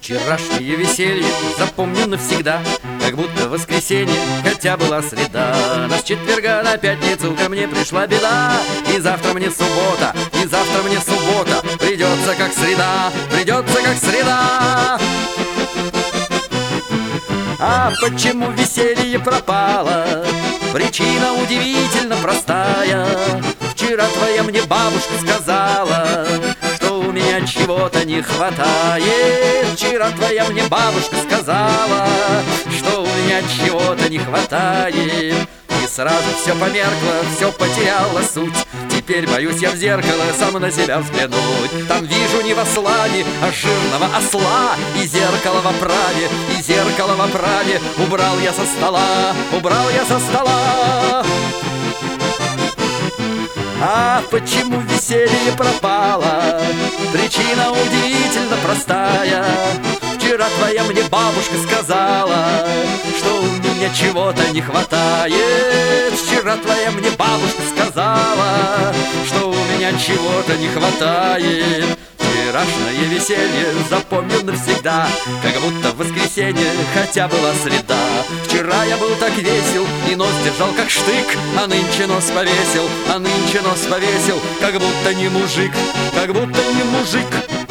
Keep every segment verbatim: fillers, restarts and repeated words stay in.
Вчерашнее веселье запомню навсегда, как будто воскресенье, хотя была среда. Но с четверга на пятницу ко мне пришла беда. И завтра мне суббота, и завтра мне суббота. Придется как среда, придется как среда. А почему веселье пропало? Причина удивительно простая. Вчера твоя мне бабушка сказала, что у меня чего-то не хватает. Вчера твоя мне бабушка сказала, что у меня чего-то не хватает. И сразу все померкло, все потеряло суть. Теперь боюсь я в зеркало сам на себя взглянуть. Там вижу не в ослане, а жирного осла. И зеркало в оправе, и зеркало в оправе. Убрал я со стола, убрал я со стола. А почему веселье пропало? Причина удивительно простая. Вчера твоя мне бабушка сказала, что у меня чего-то не хватает. Вчера твоя мне бабушка сказала, что у меня чего-то не хватает. Вчерашнее веселье запомнил навсегда, как будто воскресенье, хотя была среда. Вчера я был так весел и нос держал как штык, а нынче нос повесил, а нынче нос повесил, как будто не мужик, как будто не мужик.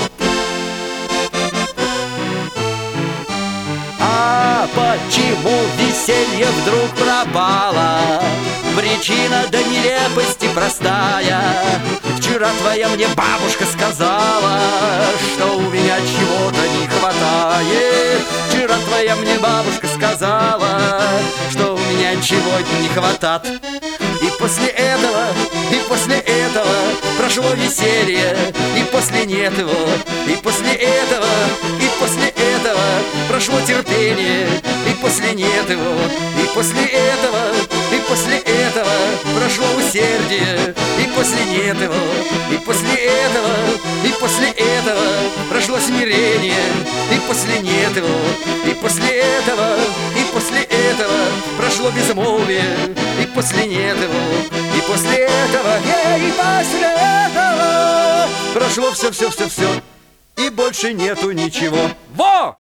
А почему веселье вдруг пропало? Причина до нелепости простая. Вчера твоя мне бабушка сказала, что у меня чего-то не хватает. Вчера твоя мне бабушка сказала, что у меня чего-то не хватает. И после этого, и после этого прошло веселье, и после нет его. И после этого, и после этого прошло терпение, и после нет его. И после этого, и после этого прошло усердие, и после нет его. И после этого, и после этого прошло смирение, и после нет его. И после этого, и после этого прошло безмолвие, и после нет его. И после этого, и после этого прошло все-все-все-все, и больше нету ничего. Во!